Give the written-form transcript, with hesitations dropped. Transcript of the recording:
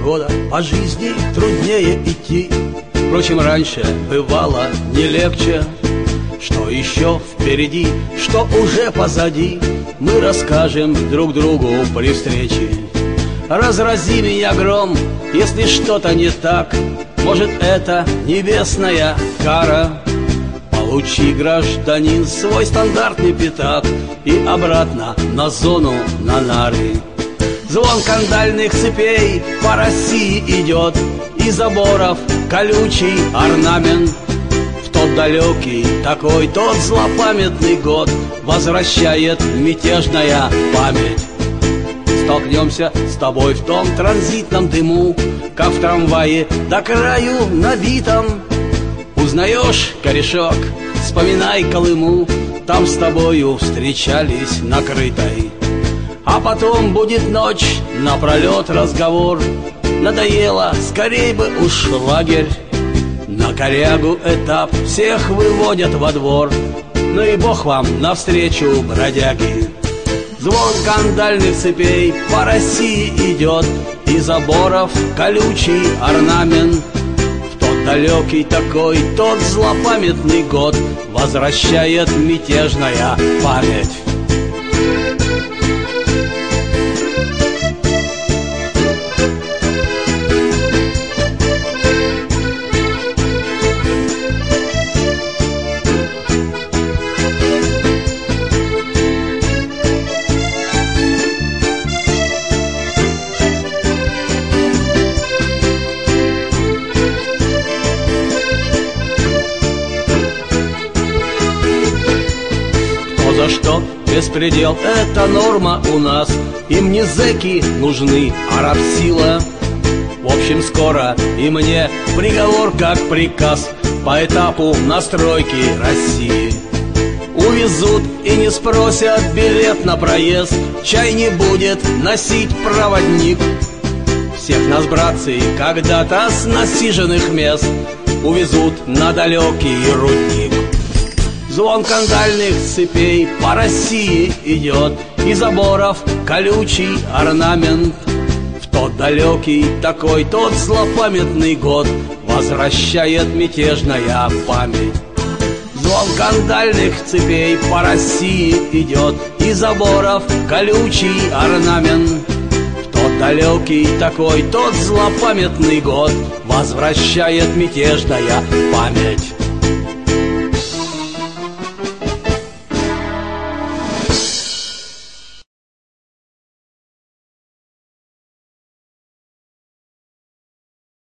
года по жизни труднее идти. Впрочем, раньше бывало не легче. Что еще впереди, что уже позади, мы расскажем друг другу при встрече. Разрази меня гром, если что-то не так, может, это небесная кара. Получи, гражданин, свой стандартный пятак и обратно на зону, на нары. Звон кандальных цепей по России идет, и заборов колючий орнамент. В тот далекий, такой тот злопамятный год возвращает мятежная память. Столкнемся с тобой в том транзитном дыму, как в трамвае до краю набитом. Узнаешь корешок, вспоминай Колыму, там с тобою встречались накрытой. А потом будет ночь, напролет разговор. Надоело, скорей бы уж в лагерь. На корягу этап всех выводят во двор. Ну и бог вам навстречу, бродяги. Звон кандальных цепей по России идет, и заборов колючий орнамент. В тот далекий такой, тот злопамятный год возвращает мятежная память. За что беспредел — это норма у нас. Им не зэки нужны, а рабсила. В общем, скоро и мне приговор как приказ по этапу настройки России. Увезут и не спросят билет на проезд, чай не будет носить проводник. Всех нас, братцы, когда-то с насиженных мест увезут на далекий рудник. Звон кандальных цепей по России идет, и заборов колючий орнамент. В тот далекий, такой тот злопамятный год возвращает мятежная память. Звон кандальных цепей по России идет, и заборов колючий орнамент. В тот далекий, такой тот злопамятный год возвращает мятежная память.